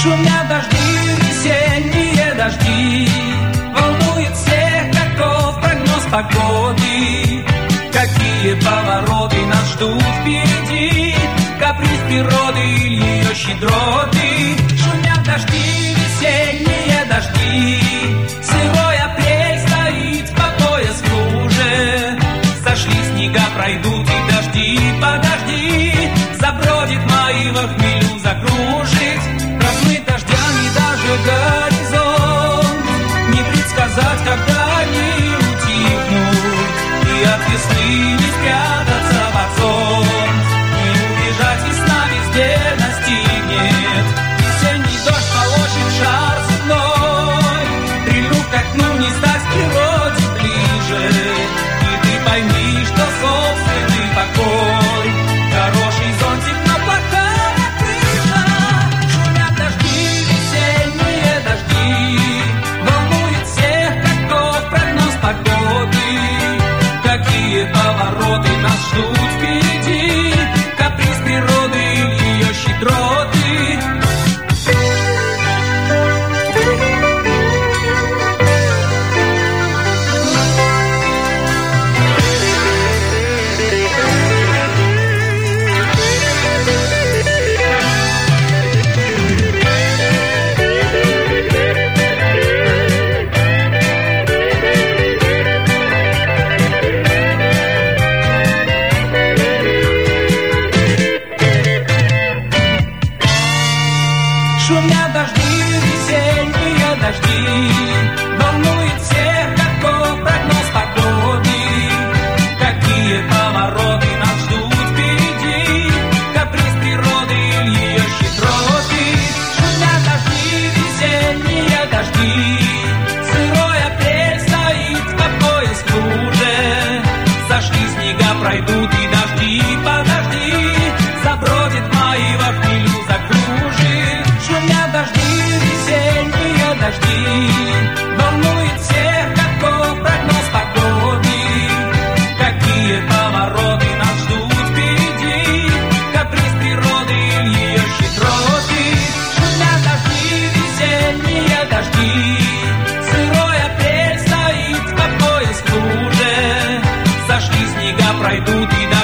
Шумят дожди, весенние дожди, волнует всех, каков прогноз погоды. Какие повороты нас ждут впереди, каприз природы или ее щедроты. Шумят дожди, весенние дожди, сырой апрель стоит по пояс в луже. Сошли снега, пройдут и дожди, подожди, забродит мои во хмелю закружить. Размыт дождями даже горизонт, не предсказать, когда они утихнут, и от весны не спрятаться под зонт, не убежать, весна везде настигнет. Весенний дождь полощет шар земной, прильнув к окну, не стать к природе ближе, и ты пойми, что собственный покой хороший зонтик, но плохая крыша. Шумят дожди, весенние дожди, волнует всех, каков прогноз погоды. Какие повороты нас ждут впереди, каприз природы и ее щедроты. Шумят дожди, весенние дожди, волнует всех, каков прогноз погоды. Какие повороты нас ждут впереди, каприз природы или ее щедроты. Шумят дожди, весенние дожди, сырой апрель стоит по пояс в луже. Сошли снега, пройдут и дожди, подожди, забродит мои во хмелю закружит. Шумят дожди, весенние дожди, волнует всех, каков прогноз погоды. Какие повороты нас ждут впереди, каприз природы или ее щедроты. Шумят дожди, весенние дожди, сырой апрель стоит по пояс в луже. Сошли снега, пройдут и